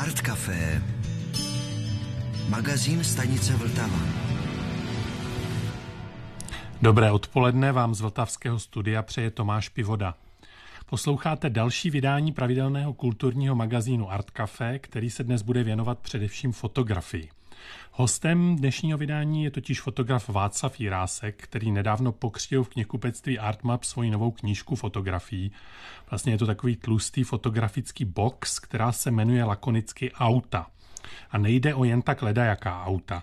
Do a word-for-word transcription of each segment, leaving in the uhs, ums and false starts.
Art Café, magazín stanice Vltava. Dobré odpoledne vám z vltavského studia přeje Tomáš Pivoda. Posloucháte další vydání pravidelného kulturního magazínu Art Café, který se dnes bude věnovat především fotografii. Hostem dnešního vydání je totiž fotograf Václav Jirásek, který nedávno pokřtil v knihkupectví Artmap svoji novou knížku fotografií. Vlastně je to takový tlustý fotografický box, která se jmenuje lakonicky Auta. A nejde o jen tak ledajaká auta.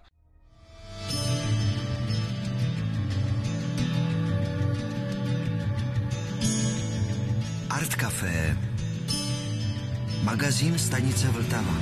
Art Café, magazín stanice Vltava.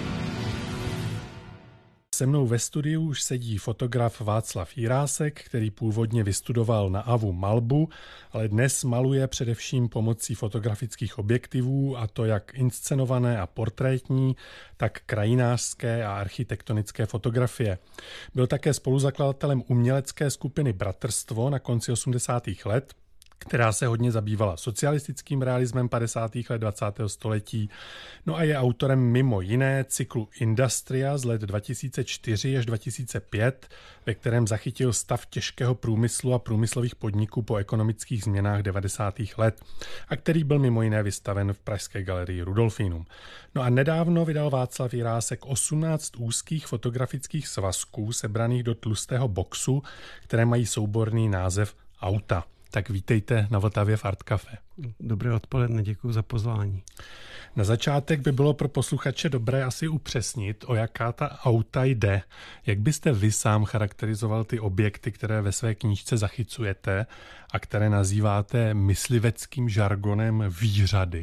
Se mnou ve studiu už sedí fotograf Václav Jirásek, který původně vystudoval na AVU malbu, ale dnes maluje především pomocí fotografických objektivů, a to jak inscenované a portrétní, tak krajinářské a architektonické fotografie. Byl také spoluzakladatelem umělecké skupiny Bratrstvo na konci osmdesátých let, která se hodně zabývala socialistickým realismem padesátých let dvacátého století. No a je autorem mimo jiné cyklu Industria z let dva tisíce čtyři až dva tisíce pět, ve kterém zachytil stav těžkého průmyslu a průmyslových podniků po ekonomických změnách devadesátých let a který byl mimo jiné vystaven v pražské galerii Rudolfinum. No a nedávno vydal Václav Jirásek osmnáct úzkých fotografických svazků sebraných do tlustého boxu, které mají souborný název Auta. Tak vítejte na Vltavě v Art Café. Dobré odpoledne, děkuji za pozvání. Na začátek by bylo pro posluchače dobré asi upřesnit, o jaká ta auta jde. Jak byste vy sám charakterizoval ty objekty, které ve své knížce zachycujete a které nazýváte mysliveckým žargonem výřady?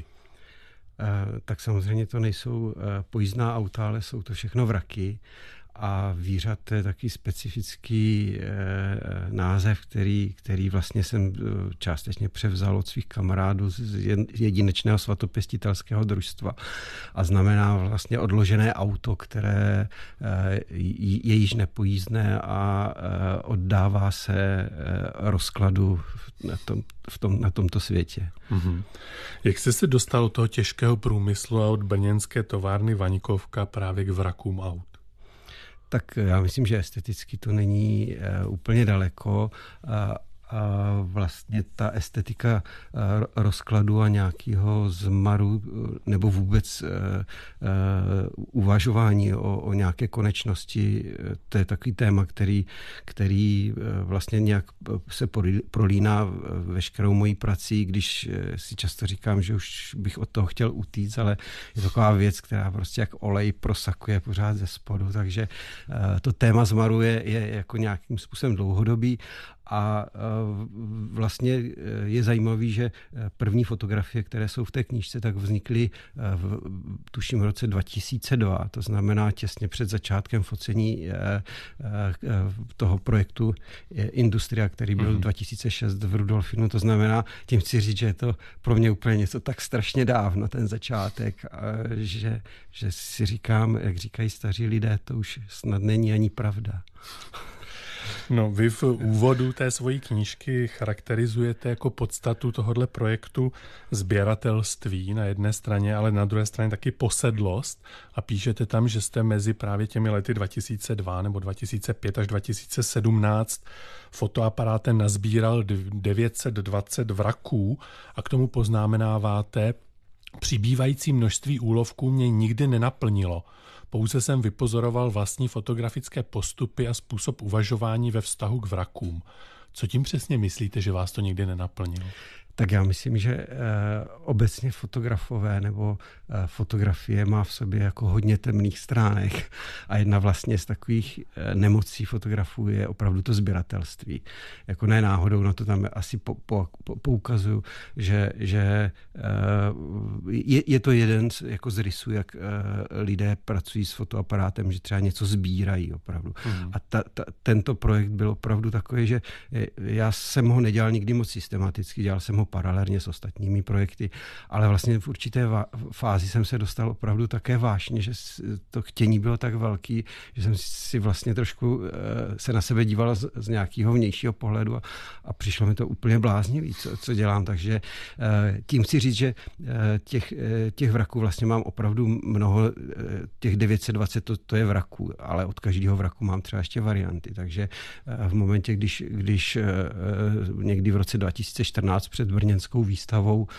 E, tak samozřejmě to nejsou e, pojízdná auta, ale jsou to všechno vraky. A výřad to je taky specifický e, název, který, který vlastně jsem částečně převzal od svých kamarádů z jedinečného svatopěstitelského družstva. A znamená vlastně odložené auto, které e, je již nepojízdné a e, oddává se e, rozkladu na, tom, v tom, na tomto světě. Mm-hmm. Jak jste se dostal od toho těžkého průmyslu a od brněnské továrny Vaňkovka právě k vrakům aut? Tak já myslím, že esteticky to není uh, úplně daleko. Uh, a vlastně ta estetika rozkladu a nějakého zmaru nebo vůbec uh, uh, uvažování o, o nějaké konečnosti, to je takový téma, který, který uh, vlastně nějak se prolíná veškerou mojí prací, když si často říkám, že už bych od toho chtěl utíct, ale je taková věc, která prostě jak olej prosakuje pořád ze spodu, takže uh, to téma zmaru je, je jako nějakým způsobem dlouhodobý. A vlastně je zajímavý, že první fotografie, které jsou v té knížce, tak vznikly v tuším v roce dva tisíce dva, to znamená těsně před začátkem focení toho projektu Industria, který byl mm. dva tisíce šest v Rudolfinu, to znamená, tím chci říct, že je to pro mě úplně něco tak strašně dávno, ten začátek, že, že si říkám, jak říkají staří lidé, to už snad není ani pravda. No, vy v úvodu té svojí knížky charakterizujete jako podstatu tohohle projektu sběratelství na jedné straně, ale na druhé straně taky posedlost a píšete tam, že jste mezi právě těmi lety dva tisíce dva nebo dva tisíce pět až dva tisíce sedmnáct fotoaparátem nazbíral devět set dvacet vraků a k tomu poznamenáváte: přibývající množství úlovků mě nikdy nenaplnilo. Pouze jsem vypozoroval vlastní fotografické postupy a způsob uvažování ve vztahu k vrakům. Co tím přesně myslíte, že vás to nikdy nenaplnilo? Tak já myslím, že eh, obecně fotografové nebo eh, fotografie má v sobě jako hodně temných stránek a jedna vlastně z takových eh, nemocí fotografů je opravdu to sběratelství. Jako ne náhodou, na to tam asi po, po, po, poukazuju, že, že eh, je, je to jeden z, jako z rysů, jak eh, lidé pracují s fotoaparátem, že třeba něco sbírají opravdu. Mm. A ta, ta, tento projekt byl opravdu takový, že já jsem ho nedělal nikdy moc systematicky, dělal jsem ho paralelně s ostatními projekty, ale vlastně v určité fázi jsem se dostal opravdu také vášně, že to chtění bylo tak velký, že jsem si vlastně trošku se na sebe díval z, z nějakého vnějšího pohledu a, a přišlo mi to úplně bláznivý, co, co dělám, takže tím chci říct, že těch, těch vraků vlastně mám opravdu mnoho, těch devět set dvacet to, to je vraků, ale od každého vraku mám třeba ještě varianty, takže v momentě, když, když někdy v roce dva tisíce čtrnáct před brněnskou výstavou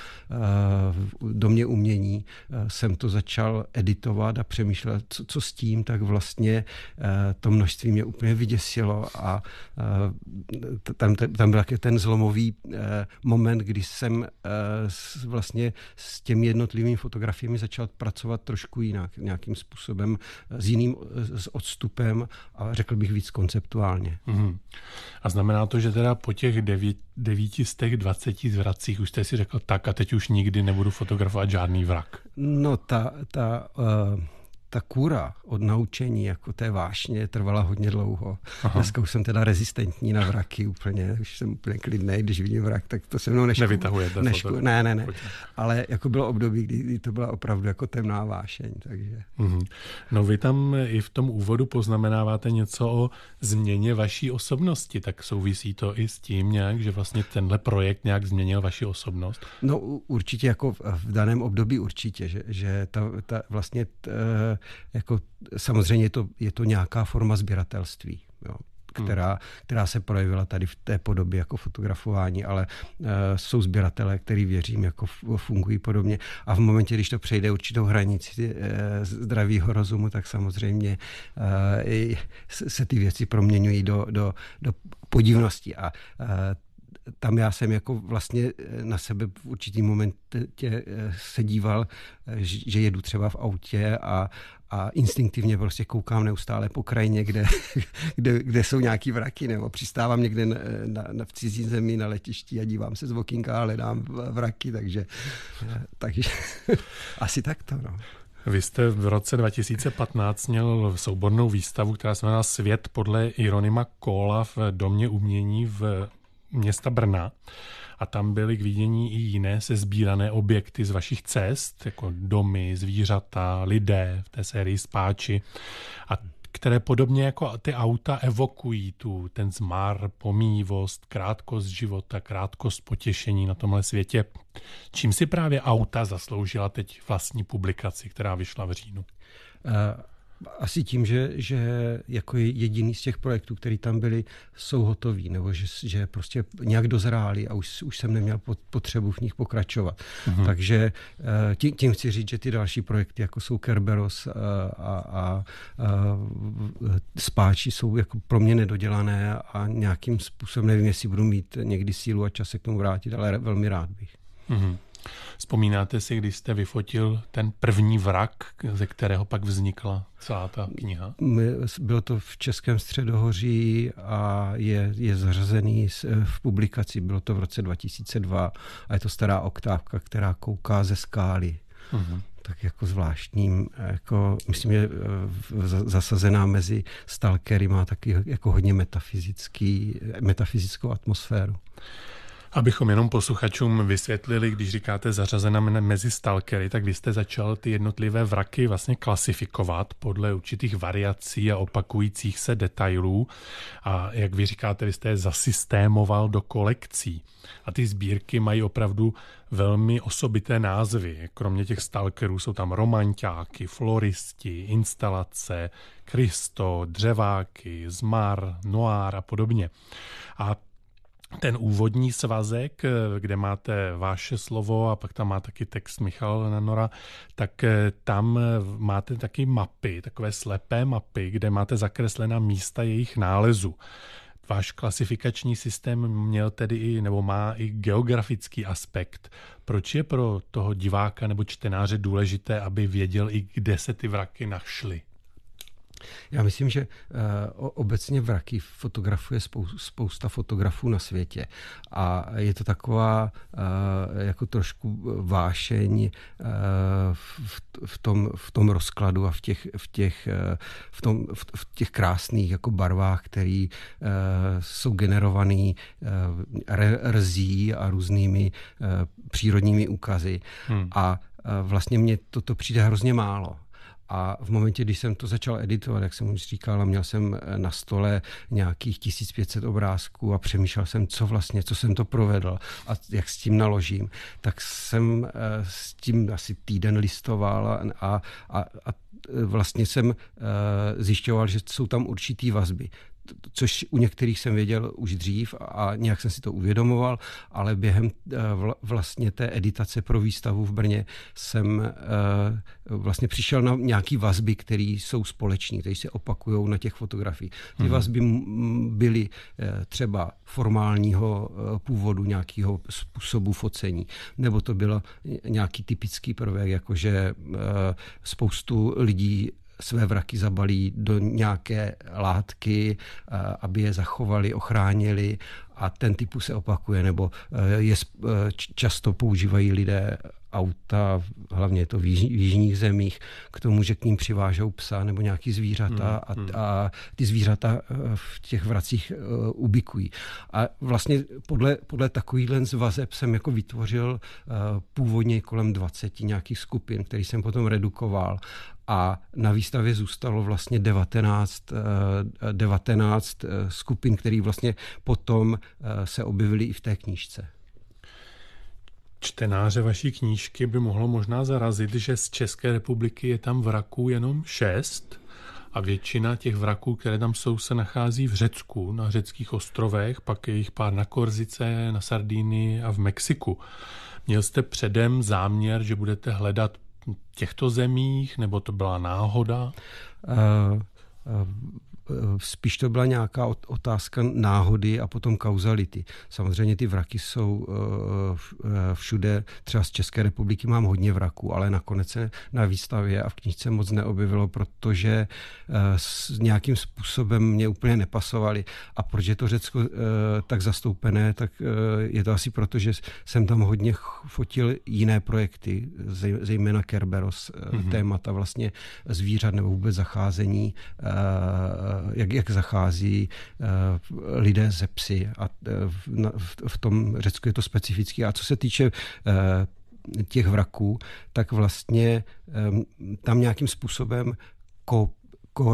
v Domě umění jsem to začal editovat a přemýšlet, co, co s tím, tak vlastně to množství mě úplně vyděsilo a tam, tam byl ten zlomový moment, kdy jsem vlastně s těmi jednotlivými fotografiemi začal pracovat trošku jinak, nějakým způsobem, s jiným s odstupem a řekl bych víc konceptuálně. Mm. A znamená to, že teda po těch devět set dvacet zvracích už jste si řekl tak a teď už nikdy nebudu fotografovat žádný vrak. No ta, ta uh, ta kůra od naučení, jako té vášně, trvala hodně dlouho. Aha. Dneska už jsem teda rezistentní na vraky úplně, už jsem úplně klidnej, když vidím vrak, tak to se mnou nešku... Nevytahujete nešku, Ne, ne, ne. Ale jako bylo období, kdy, kdy to byla opravdu jako temná vášeň, takže... Mm-hmm. No vy tam i v tom úvodu poznamenáváte něco o změně vaší osobnosti, tak souvisí to i s tím nějak, že vlastně tenhle projekt nějak změnil vaši osobnost? No určitě jako v daném období určitě, že, že ta, ta vlastně... T, jako samozřejmě je to, je to nějaká forma sběratelství, jo, která, hmm. která se projevila tady v té podobě jako fotografování, ale uh, jsou sběratelé, který věřím, jako fungují podobně a v momentě, když to přejde určitou hranici uh, zdravého rozumu, tak samozřejmě uh, se ty věci proměňují do, do, do podivnosti a uh, tam já jsem jako vlastně na sebe v určitý momentě se díval, že jedu třeba v autě a, a instinktivně prostě koukám neustále po krajině, kde, kde, kde jsou nějaký vraky, nebo přistávám někde na, na, na v cizí zemi na letišti a dívám se z okýnka a hledám vraky, takže, takže asi tak to, no. Vy jste v roce dva tisíce patnáct měl soubornou výstavu, která se jmenuje Svět podle Jeronima Kohla v Domě umění v města Brna a tam byly k vidění i jiné sesbírané objekty z vašich cest, jako domy, zvířata, lidé v té sérii Spáči, a které podobně jako ty auta evokují tu, ten zmar, pomíjivost, krátkost života, krátkost potěšení na tomhle světě. Čím si právě auta zasloužila teď vlastní publikaci, která vyšla v říjnu? Uh... Asi tím, že, že jako jediný z těch projektů, které tam byly, jsou hotový, nebo že, že prostě nějak dozráli a už, už jsem neměl potřebu v nich pokračovat. Mm-hmm. Takže tím, tím chci říct, že ty další projekty, jako jsou Kerberos a, a, a, a Spáči, jsou jako pro mě nedodělané a nějakým způsobem nevím, jestli budu mít někdy sílu a čas se k tomu vrátit, ale velmi rád bych. Mm-hmm. Vzpomínáte si, když jste vyfotil ten první vrak, ze kterého pak vznikla celá ta kniha? Bylo to v Českém středohoří a je, je zařazený v publikaci. Bylo to v roce dva tisíce dva a je to stará oktávka, která kouká ze skály. Uh-huh. Tak jako zvláštním, jako, myslím, že zasazená mezi stalkery, má taky jako hodně metafyzický, metafyzickou atmosféru. Abychom jenom posluchačům vysvětlili, když říkáte zařazena mezi stalkery, tak vy jste začal ty jednotlivé vraky vlastně klasifikovat podle určitých variací a opakujících se detailů. A jak vy říkáte, vy jste je zasystémoval do kolekcí. A ty sbírky mají opravdu velmi osobité názvy. Kromě těch stalkerů jsou tam romanťáky, floristi, instalace, Kristo, dřeváky, zmar, noir a podobně. A ten úvodní svazek, kde máte vaše slovo a pak tam má taky text Michala Nanora, tak tam máte taky mapy, takové slepé mapy, kde máte zakreslená místa jejich nálezu. Váš klasifikační systém měl tedy i, nebo má i geografický aspekt. Proč je pro toho diváka nebo čtenáře důležité, aby věděl i kde se ty vraky našly? Já myslím, že uh, obecně vraky fotografuje spou- spousta fotografů na světě a je to taková uh, jako trošku vášeň uh, v, v, tom, v tom rozkladu a v těch, v těch, uh, v tom, v, v těch krásných jako barvách, které uh, jsou generované uh, re- rzí a různými uh, přírodními úkazy hmm. a uh, vlastně mně toto přijde hrozně málo. A v momentě, když jsem to začal editovat, jak jsem už říkal, a měl jsem na stole nějakých tisíc pět set obrázků a přemýšlel jsem, co vlastně, co jsem to provedl a jak s tím naložím, tak jsem s tím asi týden listoval a, a, a, a vlastně jsem zjišťoval, že jsou tam určitý vazby. Což u některých jsem věděl už dřív a nějak jsem si to uvědomoval, ale během vlastně té editace pro výstavu v Brně jsem vlastně přišel na nějaký vazby, které jsou společní, které se opakují na těch fotografiích. Ty hmm. vazby byly třeba formálního původu, nějakého způsobu focení, nebo to bylo nějaký typický prvek, jakože spoustu lidí své vraky zabalí do nějaké látky, aby je zachovali, ochránili a ten typus se opakuje, nebo je, často používají lidé auta, hlavně je to v jižních zemích, k tomu, že k ním přivážou psa nebo nějaký zvířata hmm, hmm. A, a ty zvířata v těch vracích uh, ubikují. A vlastně podle, podle takovýchhle vazeb jsem jako vytvořil uh, původně kolem dvaceti nějakých skupin, který jsem potom redukoval. A na výstavě zůstalo vlastně devatenáct, devatenáct skupin, které vlastně potom se objevily i v té knížce. Čtenáře vaší knížky by mohlo možná zarazit, že z České republiky je tam vraků jenom šest a většina těch vraků, které tam jsou, se nachází v Řecku, na řeckých ostrovech, pak je jich pár na Korzice, na Sardinii a v Mexiku. Měl jste předem záměr, že budete hledat v těchto zemích, nebo to byla náhoda? Uh, uh... Spíš to byla nějaká otázka náhody a potom kauzality. Samozřejmě ty vraky jsou všude, třeba z České republiky mám hodně vraků, ale nakonec se na výstavě a v knížce moc neobjevilo, protože s nějakým způsobem mě úplně nepasovali. A proč je to Řecko tak zastoupené, tak je to asi proto, že jsem tam hodně fotil jiné projekty, zejména Kerberos, mm-hmm. témata vlastně zvířat nebo vůbec zacházení, Jak, jak zachází uh, lidé ze psy a uh, v, v tom Řecku je to specifické. A co se týče uh, těch vraků, tak vlastně um, tam nějakým způsobem ko, ko,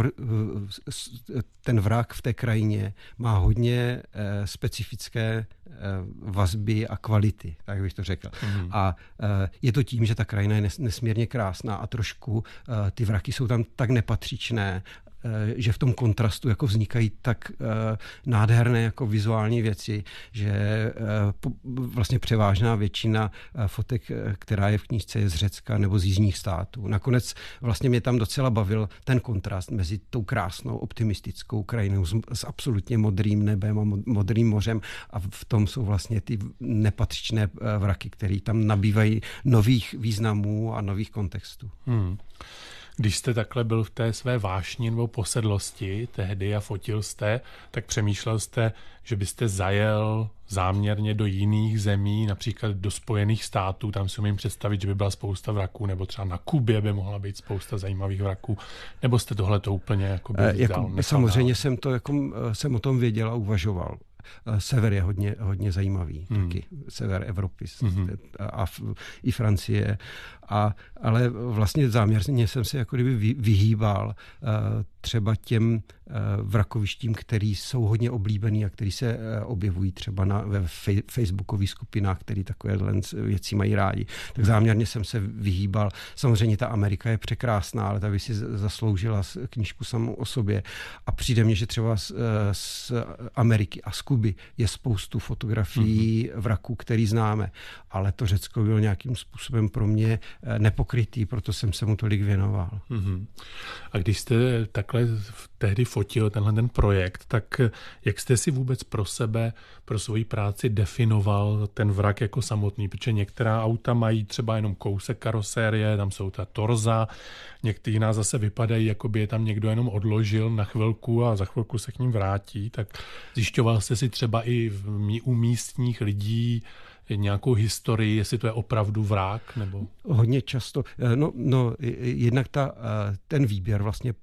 ten vrak v té krajině má hodně uh, specifické uh, vazby a kvality, tak bych to řekl. Mm. A uh, je to tím, že ta krajina je nes, nesmírně krásná a trošku uh, ty vraky jsou tam tak nepatřičné, že v tom kontrastu jako vznikají tak uh, nádherné jako vizuální věci, že uh, po, vlastně převážná většina uh, fotek, která je v knížce, je z Řecka nebo z jižních států. Nakonec vlastně mě tam docela bavil ten kontrast mezi tou krásnou, optimistickou krajinou s, s absolutně modrým nebem a modrým mořem a v tom jsou vlastně ty nepatřičné uh, vraky, které tam nabývají nových významů a nových kontextů. Hmm. Když jste takhle byl v té své vášni nebo posedlosti tehdy a fotil jste, tak přemýšlel jste, že byste zajel záměrně do jiných zemí, například do Spojených států, tam si umím představit, že by byla spousta vraků, nebo třeba na Kubě by mohla být spousta zajímavých vraků, nebo jste tohleto úplně jako by e, jako, samozřejmě jsem to jako, jsem o tom věděl a uvažoval. Sever je hodně, hodně zajímavý, hmm. taky sever Evropy hmm. a, a i Francie. A, ale vlastně záměrně jsem se jako kdyby vyhýbal uh, třeba těm uh, vrakovištím, který jsou hodně oblíbený a který se uh, objevují třeba na, ve fej, facebookových skupinách, který takovéhle věci mají rádi. Tak záměrně jsem se vyhýbal. Samozřejmě ta Amerika je překrásná, ale ta by si zasloužila knížku samou o sobě. A přijde mně, že třeba z, z Ameriky a z Kuby je spoustu fotografií mm-hmm. vraků, který známe. Ale to Řecko bylo nějakým způsobem pro mě nepokrytý, proto jsem se mu tolik věnoval. Mm-hmm. A když jste takhle tehdy fotil tenhle ten projekt, tak jak jste si vůbec pro sebe, pro svoji práci definoval ten vrak jako samotný? Protože některá auta mají třeba jenom kousek karosérie, tam jsou ta torza, některý nás zase vypadají, jako by je tam někdo jenom odložil na chvilku a za chvilku se k ním vrátí. Tak zjišťoval jste si třeba i u místních lidí nějakou historii, jestli to je opravdu vrak? Nebo... Hodně často. No, no jednak ta, ten výběr vlastně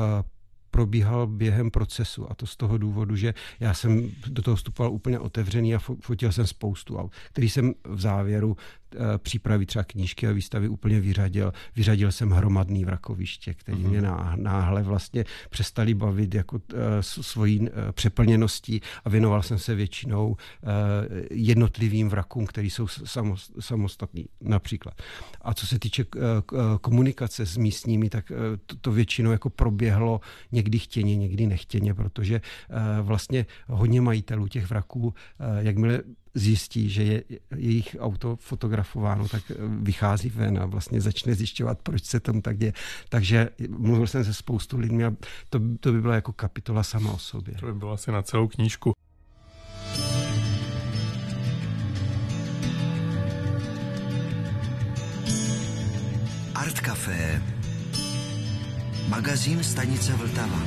probíhal během procesu a to z toho důvodu, že já jsem do toho vstupoval úplně otevřený a fotil jsem spoustu aut, který jsem v závěru přípravy třeba knížky a výstavy úplně vyřadil. Vyřadil jsem hromadný vrakoviště, který mě náhle vlastně přestali bavit jako svojí přeplněností a věnoval jsem se většinou jednotlivým vrakům, který jsou samostatní například. A co se týče komunikace s místními, tak to, to většinou jako proběhlo někdy chtěně, někdy nechtěně, protože vlastně hodně majitelů těch vraků, jakmile zjistí, že je jejich auto fotografováno, tak vychází ven a vlastně začne zjišťovat, proč se tam tak děje. Takže mluvil jsem se spoustu lidmi a to, to by byla jako kapitola sama o sobě. To by bylo asi na celou knížku. Art Café, magazín stanice Vltava.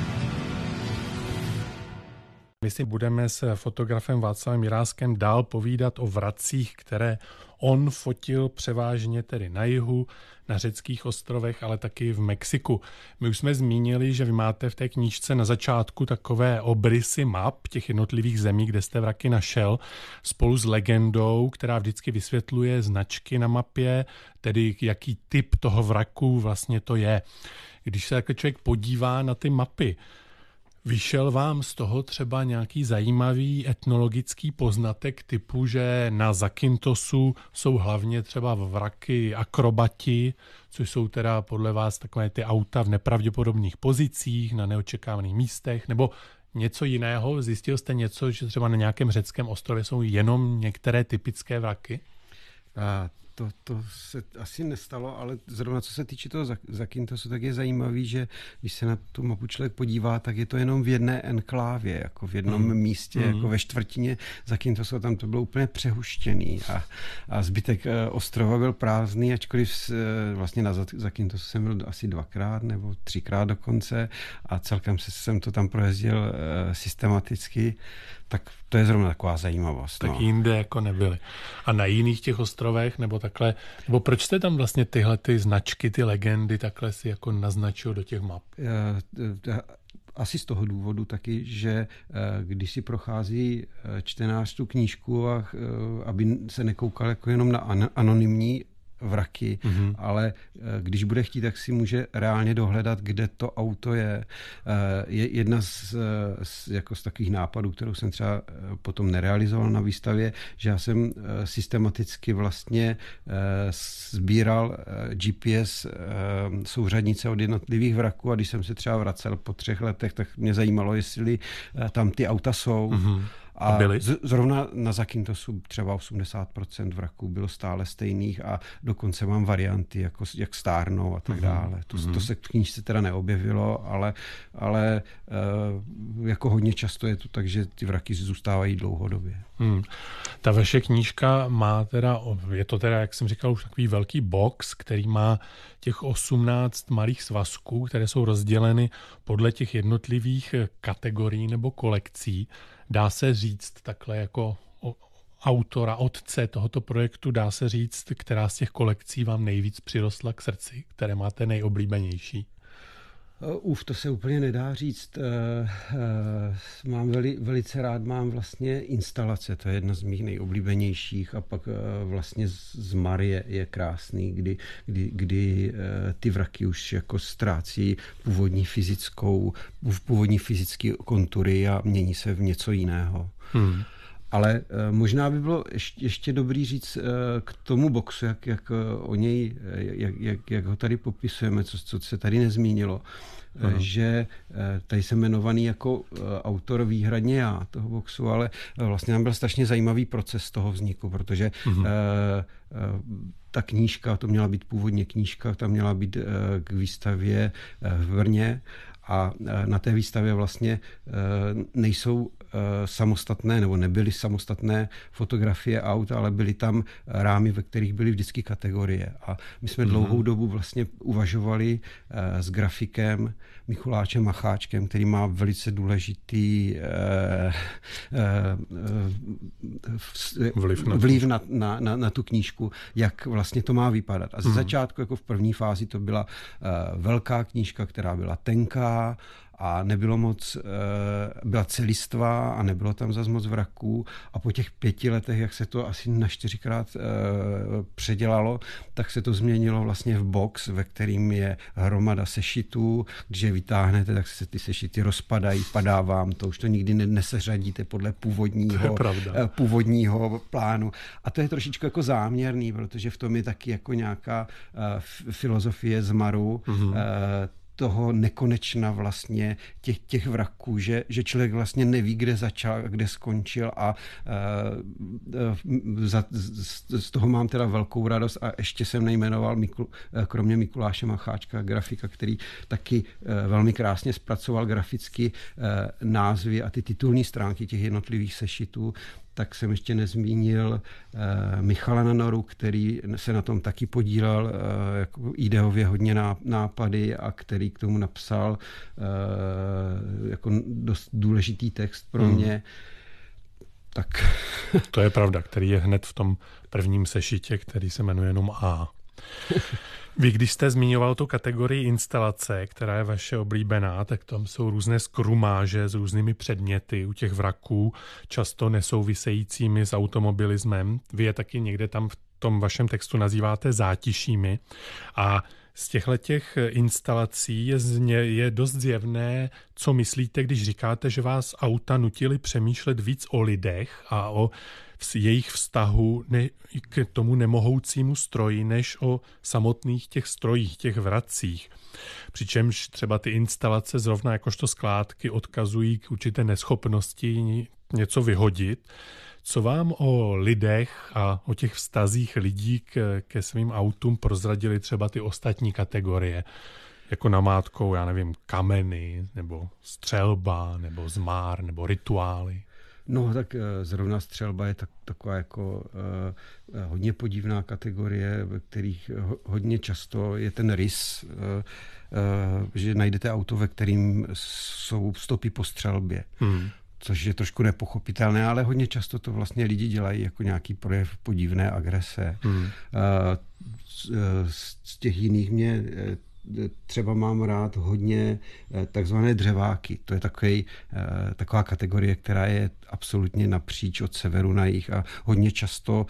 My si budeme s fotografem Václavem Jiráskem dál povídat o vracích, které on fotil převážně tedy na jihu, na řeckých ostrovech, ale taky v Mexiku. My už jsme zmínili, že vy máte v té knížce na začátku takové obrysy map těch jednotlivých zemí, kde jste vraky našel, spolu s legendou, která vždycky vysvětluje značky na mapě, tedy jaký typ toho vraku vlastně to je. Když se takhle člověk podívá na ty mapy, vyšel vám z toho třeba nějaký zajímavý etnologický poznatek typu, že na Zakyntosu jsou hlavně třeba vraky akrobati, což jsou teda podle vás takové ty auta v nepravděpodobných pozicích, na neočekávaných místech, nebo něco jiného? Zjistil jste něco, že třeba na nějakém řeckém ostrově jsou jenom některé typické vraky? A to, to se asi nestalo, ale zrovna co se týče toho Zakyntosu, tak je zajímavý, že když se na tu mapu člověk podívá, tak je to jenom v jedné enklávě, jako v jednom mm. místě, mm. jako ve čtvrtině Zakyntosu, tam to bylo úplně přehuštěný a, a zbytek ostrova byl prázdný, ačkoliv vlastně na Zakyntosu jsem byl asi dvakrát nebo třikrát dokonce a celkem jsem to tam projezdil systematicky, tak to je zrovna taková zajímavost. Tak no. Jinde jako nebyly. A na jiných těch ostrovech, nebo takhle, nebo proč jste tam vlastně tyhle ty značky, ty legendy takhle si jako naznačil do těch map? Asi z toho důvodu taky, že když si prochází čtenář tu knížku, a, aby se nekoukal jako jenom na anonymní vraky, mm-hmm. ale když bude chtít, tak si může reálně dohledat, kde to auto je. Je jedna z, z, jako z takových nápadů, kterou jsem třeba potom nerealizoval na výstavě, že já jsem systematicky vlastně sbíral G P S souřadnice od jednotlivých vraků a když jsem se třeba vracel po třech letech, tak mě zajímalo, jestli tam ty auta jsou. Mm-hmm. A, a zrovna na Zakyntosu třeba osmdesát procent vraků bylo stále stejných a dokonce mám varianty, jako, jak stárnou a tak dále. To, mm-hmm. to se v knížce teda neobjevilo, ale, ale uh, jako hodně často je to tak, že ty vraky zůstávají dlouhodobě. Hmm. Ta vaše knížka má teda, je to teda, jak jsem říkal, už takový velký box, který má těch osmnáct malých svazků, které jsou rozděleny podle těch jednotlivých kategorií nebo kolekcí. Dá se říct takhle jako autora, otce tohoto projektu, dá se říct, která z těch kolekcí vám nejvíc přirostla k srdci, které máte nejoblíbenější? Uf, to se úplně nedá říct. Mám veli, velice rád, mám vlastně instalace, to je jedna z mých nejoblíbenějších a pak vlastně z Marie je krásný, kdy, kdy, kdy ty vraky už jako ztrácí původní fyzickou, původní fyzické kontury a mění se v něco jiného. Hmm. Ale uh, možná by bylo ještě, ještě dobrý říct uh, k tomu boxu, jak, jak uh, o něj, jak, jak, jak ho tady popisujeme, co, co se tady nezmínilo, uh, že uh, tady jsem jmenovaný jako uh, autor výhradně já toho boxu, ale uh, vlastně nám byl strašně zajímavý proces toho vzniku, protože uh-huh. uh, uh, ta knížka, to měla být původně knížka, ta měla být uh, k výstavě uh, v Brně a uh, na té výstavě vlastně uh, nejsou samostatné, nebo nebyly samostatné fotografie aut, ale byly tam rámy, ve kterých byly vždycky kategorie. A my jsme mm-hmm. dlouhou dobu vlastně uvažovali uh, s grafikem Mikulášem Macháčkem, který má velice důležitý uh, uh, vliv, na, vliv na, na, na, na tu knížku, jak vlastně to má vypadat. A ze mm-hmm. začátku, jako v první fázi, to byla uh, velká knížka, která byla tenká, a nebylo moc, byla celistvá a nebylo tam zas moc vraků a po těch pěti letech, jak se to asi na čtyřikrát předělalo, tak se to změnilo vlastně v box, ve kterým je hromada sešitů, když je vytáhnete, tak se ty sešity rozpadají, padá vám to, už to nikdy neseřadíte podle původního, původního plánu. A to je trošičku jako záměrný, protože v tom je taky jako nějaká uh, filozofie zmaru, mm-hmm. uh, toho nekonečna vlastně těch, těch vraků, že, že člověk vlastně neví, kde začal, kde skončil a uh, za, z, z toho mám teda velkou radost a ještě jsem nejmenoval Mikul, kromě Mikuláše Macháčka, grafika, který taky uh, velmi krásně zpracoval graficky uh, názvy a ty titulní stránky těch jednotlivých sešitů, tak jsem ještě nezmínil uh, Michala Nanoru, který se na tom taky podílel, uh, jako ideově hodně nápady a který k tomu napsal uh, jako dost důležitý text pro hmm. mě. Tak. To je pravda, který je hned v tom prvním sešitě, který se jmenuje jenom A. Vy, když jste zmiňoval tu kategorii instalace, která je vaše oblíbená, tak tam jsou různé skrumáže s různými předměty u těch vraků, často nesouvisejícími s automobilismem. Vy je taky někde tam v tom vašem textu nazýváte zátišími. A z těchto instalací je, zně, je dost zjevné, co myslíte, když říkáte, že vás auta nutili přemýšlet víc o lidech a o jejich vztahu ne, k tomu nemohoucímu stroji, než o samotných těch strojích, těch vracích. Přičemž třeba ty instalace zrovna jakožto skládky odkazují k určité neschopnosti něco vyhodit. Co vám o lidech a o těch vztazích lidí k, ke svým autům prozradili třeba ty ostatní kategorie? Jako namátkou, já nevím, kameny, nebo střelba, nebo zmár, nebo rituály. No tak zrovna střelba je tak, taková jako uh, hodně podivná kategorie, ve kterých hodně často je ten rys, uh, uh, že najdete auto, ve kterým jsou stopy po střelbě. Hmm. Což je trošku nepochopitelné, ale hodně často to vlastně lidi dělají jako nějaký projev podivné agrese. Hmm. Uh, z, z těch jiných mě třeba mám rád hodně takzvané dřeváky. To je takový, taková kategorie, která je absolutně napříč od severu na jih a hodně často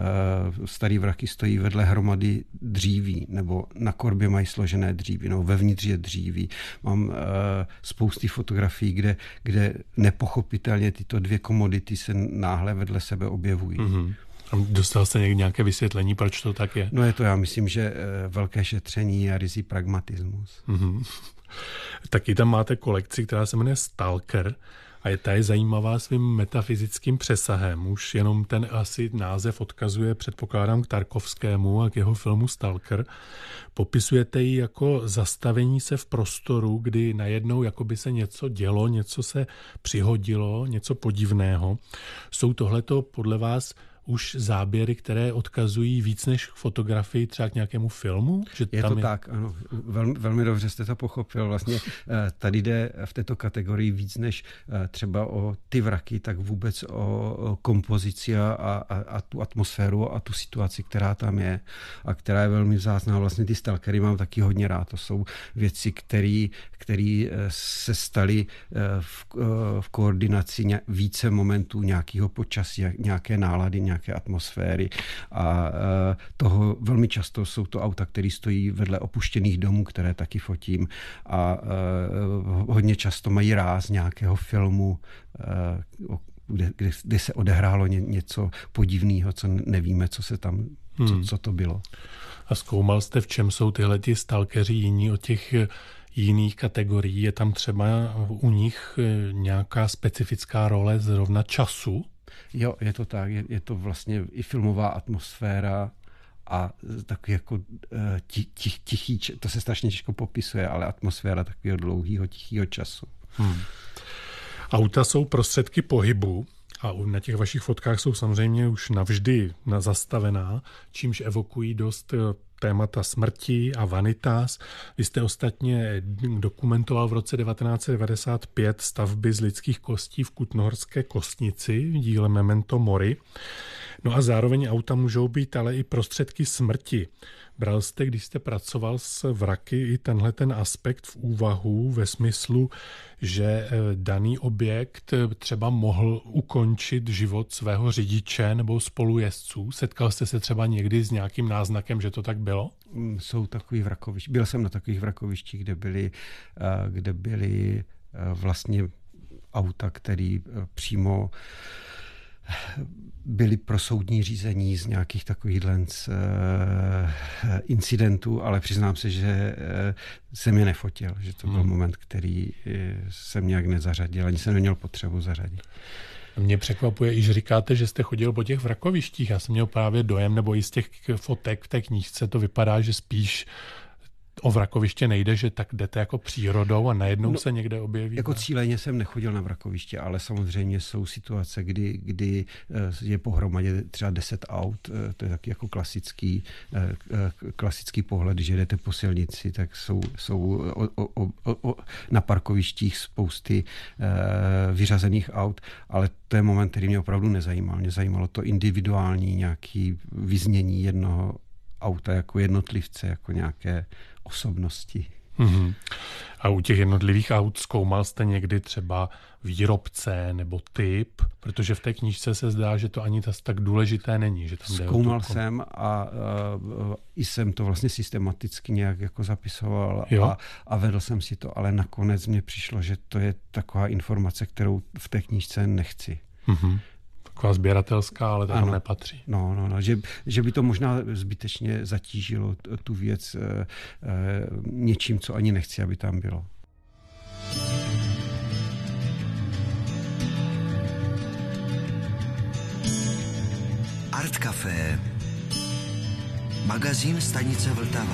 starý vraky stojí vedle hromady dříví nebo na korbě mají složené dříví, nebo vevnitř je dříví. Mám spousty fotografií, kde, kde nepochopitelně tyto dvě komodity se náhle vedle sebe objevují. Mm-hmm. A dostal jste někdy nějaké vysvětlení, proč to tak je? No je to, já myslím, že velké šetření a ryzí pragmatismus. Mm-hmm. Taky tam máte kolekci, která se jmenuje Stalker a je ta je zajímavá svým metafyzickým přesahem. Už jenom ten asi název odkazuje, předpokládám, k Tarkovskému a k jeho filmu Stalker. Popisujete ji jako zastavení se v prostoru, kdy najednou jakoby se něco dělo, něco se přihodilo, něco podivného. Jsou tohleto podle vás už záběry, které odkazují víc než k fotografii, třeba k nějakému filmu? Že je tam to je... tak, ano. Velmi, velmi dobře jste to pochopil. Vlastně tady jde v této kategorii víc než třeba o ty vraky, tak vůbec o kompozici a, a, a tu atmosféru a tu situaci, která tam je a která je velmi vzácná. Vlastně ty stalkery mám taky hodně rád. To jsou věci, které se staly v, v koordinaci více momentů nějakého počasí, nějaké nálady, nějaké atmosféry a uh, toho velmi často jsou to auta, které stojí vedle opuštěných domů, které taky fotím a uh, hodně často mají ráz nějakého filmu, uh, kde, kde, kde se odehrálo ně, něco podivného, co nevíme, co se tam, hmm. co, co to bylo. A zkoumal jste, v čem jsou tyhle ti stalkeři jiní od těch jiných kategorií? Je tam třeba u nich nějaká specifická role zrovna času? Jo, je to tak, je, je to vlastně i filmová atmosféra a takový jako tich, tich, tichý, to se strašně těžko popisuje, ale atmosféra takového dlouhého, tichého času. Hmm. Auta jsou prostředky pohybu a na těch vašich fotkách jsou samozřejmě už navždy zastavená, čímž evokují dost témata smrti a vanitas. Vy jste ostatně dokumentoval v roce devatenáct set devadesát pět stavby z lidských kostí v Kutnohorské kostnici v díle Memento Mori. No a zároveň auta můžou být ale i prostředky smrti. Bral jste, když jste pracoval s vraky, i tenhle ten aspekt v úvahu ve smyslu, že daný objekt třeba mohl ukončit život svého řidiče nebo spolujezdců? Setkal jste se třeba někdy s nějakým náznakem, že to tak bylo? Jsou takový vrakoviště. Byl jsem na takových vrakovištích, kde byly, kde byly vlastně auta, které přímo byly pro soudní řízení z nějakých takových incidentů, ale přiznám se, že jsem je nefotil, že to byl hmm. moment, který jsem nějak nezařadil, ani jsem neměl potřebu zařadit. Mě překvapuje, i že říkáte, že jste chodil po těch vrakovištích. Já jsem měl právě dojem, nebo i z těch fotek v té knížce to vypadá, že spíš o vrakoviště nejde, že tak jdete jako přírodou a najednou no, se někde objeví. Jako cíleně jsem nechodil na vrakoviště, ale samozřejmě jsou situace, kdy, kdy je pohromadě třeba deset aut, to je taky jako klasický, klasický pohled, když jdete po silnici, tak jsou, jsou o, o, o, o, na parkovištích spousty vyřazených aut, ale to je moment, který mě opravdu nezajímal. Mě zajímalo to individuální nějaké vyznění jednoho auta jako jednotlivce, jako nějaké osobnosti. Mm-hmm. A u těch jednotlivých aut zkoumal jste někdy třeba výrobce nebo typ, protože v té knížce se zdá, že to ani tak důležité není. Že tam Zkoumal jde jsem a uh, i jsem to vlastně systematicky nějak jako zapisoval a, a vedl jsem si to, ale nakonec mně přišlo, že to je taková informace, kterou v té knížce nechci. Mm-hmm. Taková sběratelská, ale to tam nepatří. No, no, no, že, že by to možná zbytečně zatížilo tu věc e, e, něčím, co ani nechci, aby tam bylo. Art Café, magazín stanice Vltava.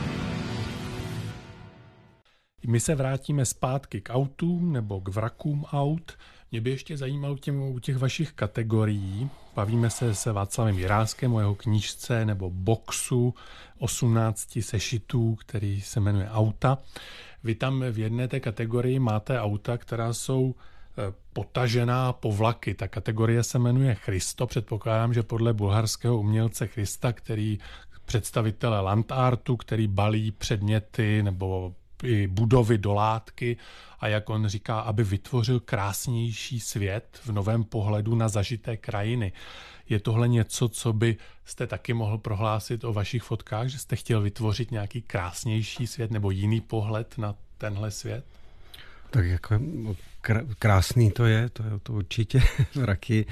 My se vrátíme zpátky k autům nebo k vrakům aut. Mě by ještě zajímalo těm, u těch vašich kategorií. Bavíme se se Václavem Jiráskem o jeho knížce nebo boxu osmnácti sešitů, který se jmenuje Auta. Vy tam v jedné té kategorii máte auta, která jsou potažená povlaky. Ta kategorie se jmenuje Christo. Předpokládám, že podle bulharského umělce Christa, který představitele landartu, který balí předměty nebo i budovy do látky a jak on říká, aby vytvořil krásnější svět v novém pohledu na zažité krajiny. Je tohle něco, co by jste taky mohl prohlásit o vašich fotkách, že jste chtěl vytvořit nějaký krásnější svět nebo jiný pohled na tenhle svět? Tak jako krásný to je, to je to určitě. Vraky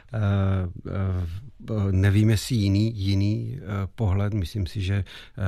nevím, jestli jiný, jiný pohled. Myslím si, že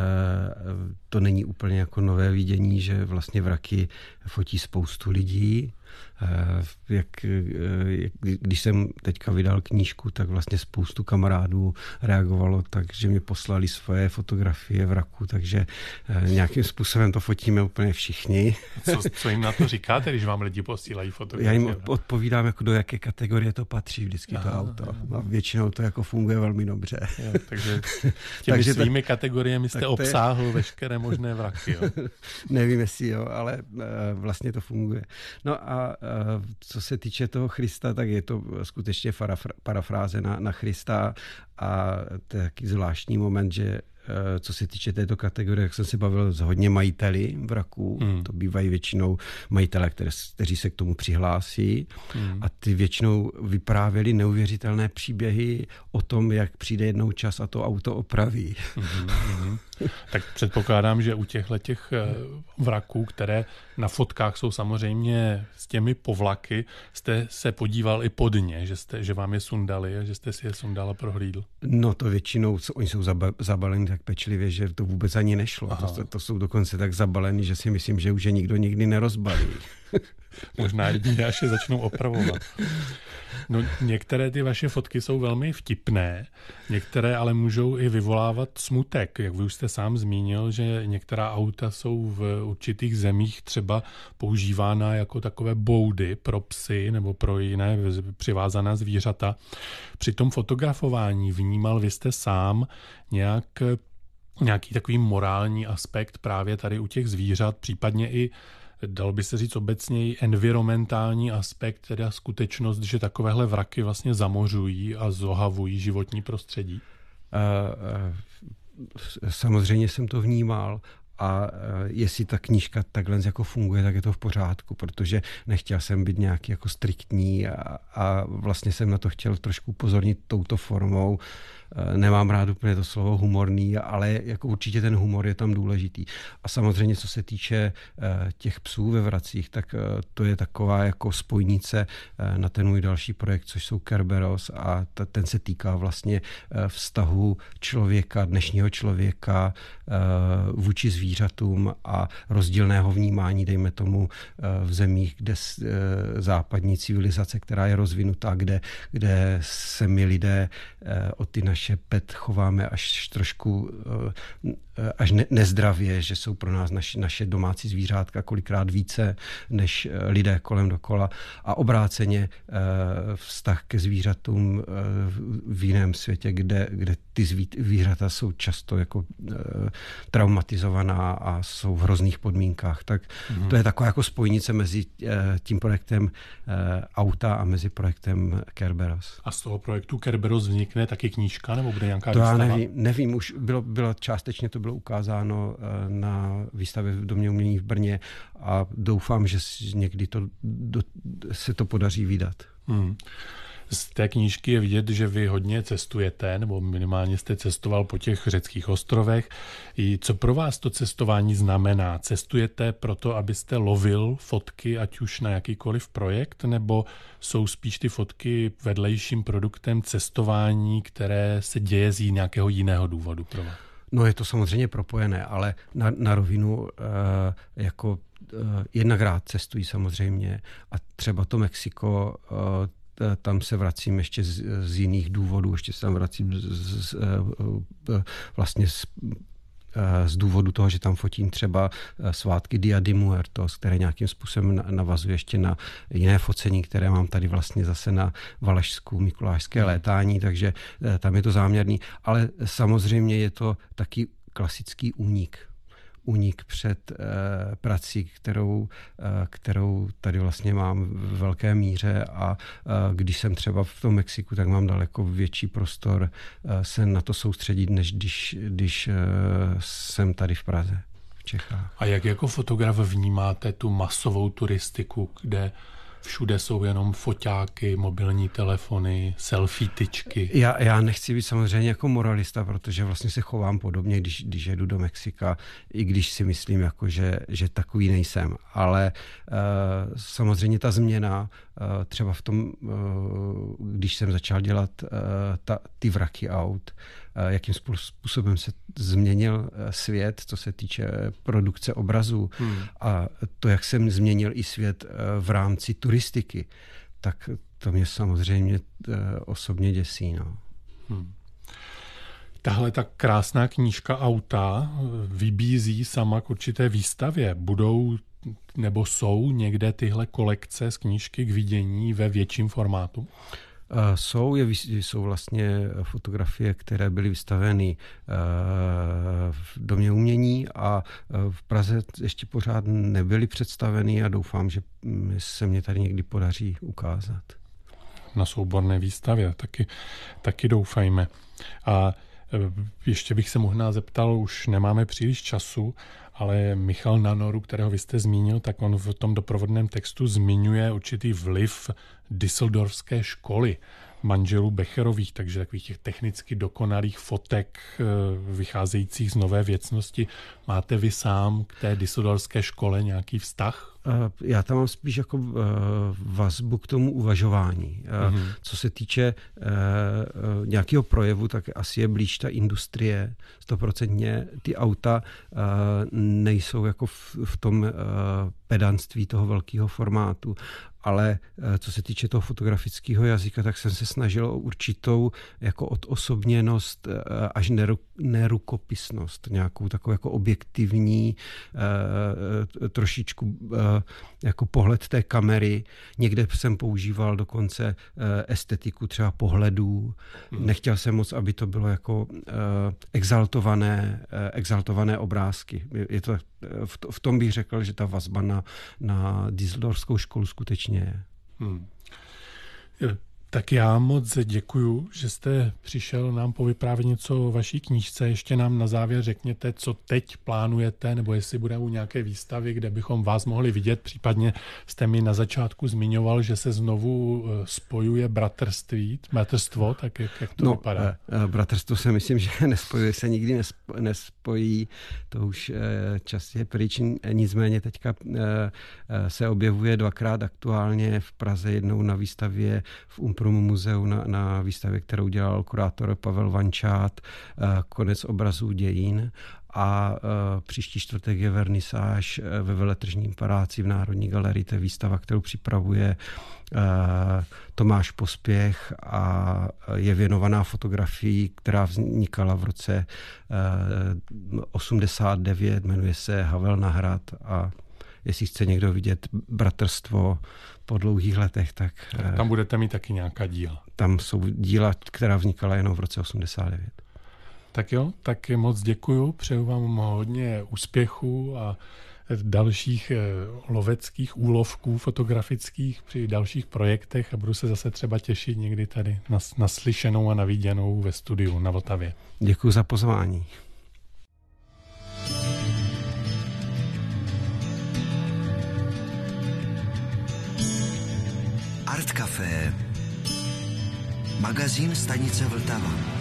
to není úplně jako nové vidění, že vlastně vraky fotí spoustu lidí. Jak, jak, když jsem teďka vydal knížku, tak vlastně spoustu kamarádů reagovalo tak, že mi poslali svoje fotografie vraku, takže nějakým způsobem to fotíme úplně všichni. Co, co jim na to říkáte, když vám lidi posílají fotografie? Já jim odpovídám, jako do jaké kategorie to patří vždycky aha, to auto. A většinou to jako funguje velmi dobře. Jo, takže těmi takže svými tak, kategoriemi jste obsáhl je... veškeré možné vraky. Jo? Nevím, jestli jo, ale uh, vlastně to funguje. No a uh, co se týče toho Christa, tak je to skutečně farafra- parafráze na, na Christa a to je taky zvláštní moment, že co se týče této kategorie, jak jsem se bavil s hodně majiteli vraků, hmm. to bývají většinou majitele, které, kteří se k tomu přihlásí hmm. a ty většinou vyprávěli neuvěřitelné příběhy o tom, jak přijde jednou čas a to auto opraví. Hmm, hmm. Tak předpokládám, že u těchto těch vraků, které na fotkách jsou samozřejmě s těmi povlaky, jste se podíval i pod ně, že, jste, že vám je sundali a že jste si je sundal a prohlídl. No to většinou, oni jsou zabaleni tak pečlivě, že to vůbec ani nešlo. To, to jsou dokonce tak zabalení, že si myslím, že už je nikdo nikdy nerozbalí. Možná jedině, až je začnou opravovat. No, některé ty vaše fotky jsou velmi vtipné, některé ale můžou i vyvolávat smutek. Jak vy už jste sám zmínil, že některá auta jsou v určitých zemích třeba používána jako takové boudy pro psy nebo pro jiné přivázaná zvířata. Při tom fotografování vnímal vy jste sám nějak, nějaký takový morální aspekt právě tady u těch zvířat, případně i dalo by se říct obecněji environmentální aspekt, teda skutečnost, že takovéhle vraky vlastně zamořují a zohavují životní prostředí? Uh, uh, samozřejmě jsem to vnímal. A jestli ta knížka takhle jako funguje, tak je to v pořádku, protože nechtěl jsem být nějaký jako striktní a, a vlastně jsem na to chtěl trošku upozornit touto formou. Nemám rád úplně to slovo humorný, ale jako určitě ten humor je tam důležitý. A samozřejmě, co se týče těch psů ve vracích, tak to je taková jako spojnice na ten můj další projekt, což jsou Kerberos, a ten se týká vlastně vztahu člověka, dnešního člověka vůči zvířatům a rozdílného vnímání, dejme tomu, v zemích, kde západní civilizace, která je rozvinutá, kde, kde se my lidé o ty naše pet chováme až trošku až ne, nezdravě, že jsou pro nás naši, naše domácí zvířátka kolikrát více než lidé kolem dokola, a obráceně vztah ke zvířatům v jiném světě, kde, kde ty zvířata jsou často jako traumatizovaná a jsou v hrozných podmínkách. Tak mm-hmm. to je taková jako spojnice mezi tím projektem Auta a mezi projektem Kerberos. A z toho projektu Kerberos vznikne taky knížka, nebo bude nějaká to výstava? Já nevím, nevím, už bylo, bylo částečně to bylo ukázáno na výstavě v Domě umění v Brně a doufám, že někdy to, do, se to podaří vydat. Hmm. Z té knížky je vidět, že vy hodně cestujete, nebo minimálně jste cestoval po těch řeckých ostrovech. I co pro vás to cestování znamená? Cestujete proto, abyste lovil fotky, ať už na jakýkoliv projekt, nebo jsou spíš ty fotky vedlejším produktem cestování, které se děje z nějakého jiného důvodu pro vás? No, je to samozřejmě propojené, ale na, na rovinu e, jako e, jednak rád cestují samozřejmě, a třeba to Mexiko, e, tam se vracím ještě z, z jiných důvodů, ještě se tam vracím z, z, z, vlastně z, z důvodu toho, že tam fotím třeba svátky Dia de Muertos, které nějakým způsobem navazuje ještě na jiné focení, které mám tady vlastně zase na Valašsku, mikulášské létání, takže tam je to záměrný. Ale samozřejmě je to taky klasický únik. Únik před eh, prací, kterou, eh, kterou tady vlastně mám v velké míře, a eh, když jsem třeba v tom Mexiku, tak mám daleko větší prostor eh, se na to soustředit, než když, když eh, jsem tady v Praze, v Čechách. A jak jako fotograf vnímáte tu masovou turistiku, kde všude jsou jenom foťáky, mobilní telefony, selfie tyčky? Já, já nechci být samozřejmě jako moralista, protože vlastně se chovám podobně, když, když jedu do Mexika, i když si myslím, jako, že, že takový nejsem. Ale uh, samozřejmě ta změna, uh, třeba v tom, uh, když jsem začal dělat uh, ta, ty vraky aut, uh, jakým způsobem se změnil uh, svět, co se týče produkce obrazů, hmm. a to, jak jsem změnil i svět uh, v rámci turistiky, tak to mě samozřejmě uh, osobně děsí. No. Hmm. Tahle ta krásná knížka Auta vybízí sama k určité výstavě. Budou nebo jsou někde tyhle kolekce z knížky k vidění ve větším formátu? Jsou, je, jsou vlastně fotografie, které byly vystaveny v Domě umění, a v Praze ještě pořád nebyly představeny, a doufám, že se mě tady někdy podaří ukázat. Na souborné výstavě, taky, taky doufajme. A ještě bych se možná zeptal, už nemáme příliš času, ale Michal Nanoru, kterého vy jste zmínil, tak on v tom doprovodném textu zmiňuje určitý vliv Düsseldorfské školy manželů Becherových, takže takových těch technicky dokonalých fotek vycházejících z nové věcnosti. Máte vy sám k té Düsseldorfské škole nějaký vztah? Já tam mám spíš jako vazbu k tomu uvažování. Mm-hmm. Co se týče nějakého projevu, tak asi je blíž ta industrie. Stoprocentně ty auta nejsou jako v tom pedantství toho velkého formátu. Ale co se týče toho fotografického jazyka, tak jsem se snažil o určitou jako odosobněnost až neru, nerukopisnost, nějakou takovou jako objektivní trošičku jako pohled té kamery. Někde jsem používal dokonce estetiku třeba pohledů. Hmm. Nechtěl jsem moc, aby to bylo jako exaltované, exaltované obrázky. Je to, v tom bych řekl, že ta vazba na, na Düsseldorfskou školu skutečně je. Hmm. Tak já moc děkuju, že jste přišel nám povyprávět něco o vaší knížce. Ještě nám na závěr řekněte, co teď plánujete, nebo jestli budou nějaké výstavy, kde bychom vás mohli vidět. Případně jste mi na začátku zmiňoval, že se znovu spojuje bratrství, bratrstvo, tak jak, jak to no, vypadá? Bratrstvo se myslím, že nespojuje, se nikdy nespojí, to už čas je pryč, nicméně teďka se objevuje dvakrát aktuálně v Praze, jednou na výstavě v Umpromu muzeu na, na výstavě, kterou dělal kurátor Pavel Vančát, Konec obrazů dějin, a uh, příští čtvrtek je vernisáž ve Veletržním paláci v Národní galerii. To je výstava, kterou připravuje uh, Tomáš Pospěch a je věnovaná fotografii, která vznikala v roce uh, osmdesát devět, jmenuje se Havel na hrad, a jestli chce někdo vidět bratrstvo po dlouhých letech, tak... Uh, tam budete mít taky nějaká díla. Tam jsou díla, která vznikala jenom v roce osmdesát devět. Tak jo, tak moc děkuju, přeju vám hodně úspěchu a dalších loveckých úlovků fotografických při dalších projektech a budu se zase třeba těšit někdy tady na, na slyšenou a na viděnou ve studiu na Vltavě. Děkuji za pozvání. Art Café, magazín stanice Vltava.